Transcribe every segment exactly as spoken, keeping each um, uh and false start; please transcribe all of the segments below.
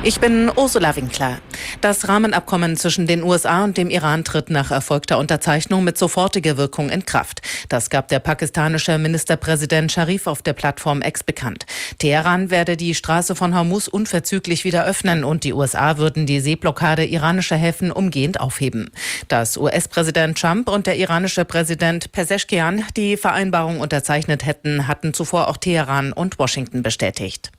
Ich bin Ursula Winkler. Das Rahmenabkommen zwischen den U S A und dem Iran tritt nach erfolgter Unterzeichnung mit sofortiger Wirkung in Kraft. Das gab der pakistanische Ministerpräsident Sharif auf der Plattform X bekannt. Teheran werde die Straße von Hormuz unverzüglich wieder öffnen und die U S A würden die Seeblockade iranischer Häfen umgehend aufheben. Dass U S-Präsident Trump und der iranische Präsident Pezeshkian die Vereinbarung unterzeichnet hätten, hatten zuvor auch Teheran und Washington bestätigt.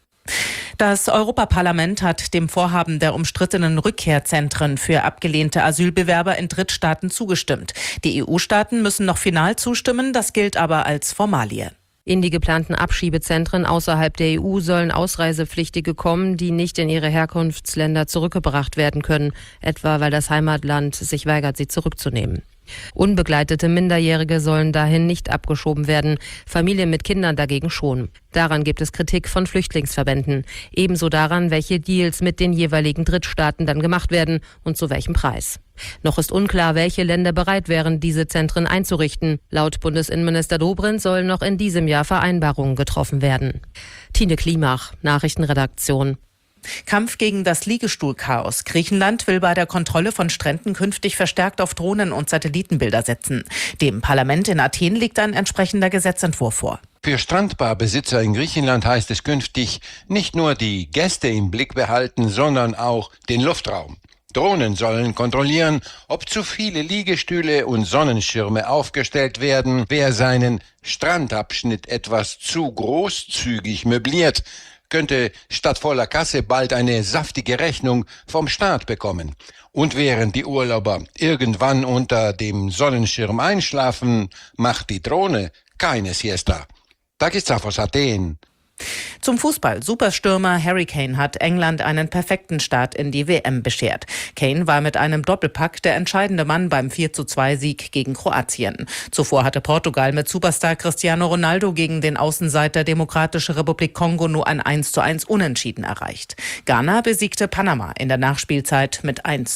Das Europaparlament hat dem Vorhaben der umstrittenen Rückkehrzentren für abgelehnte Asylbewerber in Drittstaaten zugestimmt. Die E U-Staaten müssen noch final zustimmen, das gilt aber als Formalie. In die geplanten Abschiebezentren außerhalb der E U sollen Ausreisepflichtige kommen, die nicht in ihre Herkunftsländer zurückgebracht werden können, etwa weil das Heimatland sich weigert, sie zurückzunehmen. Unbegleitete Minderjährige sollen dahin nicht abgeschoben werden, Familien mit Kindern dagegen schon. Daran gibt es Kritik von Flüchtlingsverbänden. Ebenso daran, welche Deals mit den jeweiligen Drittstaaten dann gemacht werden und zu welchem Preis. Noch ist unklar, welche Länder bereit wären, diese Zentren einzurichten. Laut Bundesinnenminister Dobrindt sollen noch in diesem Jahr Vereinbarungen getroffen werden. Tine Klimach, Nachrichtenredaktion. Kampf gegen das Liegestuhlchaos. Griechenland will bei der Kontrolle von Stränden künftig verstärkt auf Drohnen und Satellitenbilder setzen. Dem Parlament in Athen liegt ein entsprechender Gesetzentwurf vor. Für Strandbarbesitzer in Griechenland heißt es künftig nicht nur die Gäste im Blick behalten, sondern auch den Luftraum. Drohnen sollen kontrollieren, ob zu viele Liegestühle und Sonnenschirme aufgestellt werden, wer seinen Strandabschnitt etwas zu großzügig möbliert, könnte statt voller Kasse bald eine saftige Rechnung vom Staat bekommen. Und während die Urlauber irgendwann unter dem Sonnenschirm einschlafen, macht die Drohne keine Siesta. Takis aus Athen. Zum Fußball. Superstürmer Harry Kane hat England einen perfekten Start in die W M beschert. Kane war mit einem Doppelpack der entscheidende Mann beim vier zu zwei Sieg gegen Kroatien. Zuvor hatte Portugal mit Superstar Cristiano Ronaldo gegen den Außenseiter Demokratische Republik Kongo nur ein eins zu eins Unentschieden erreicht. Ghana besiegte Panama in der Nachspielzeit mit eins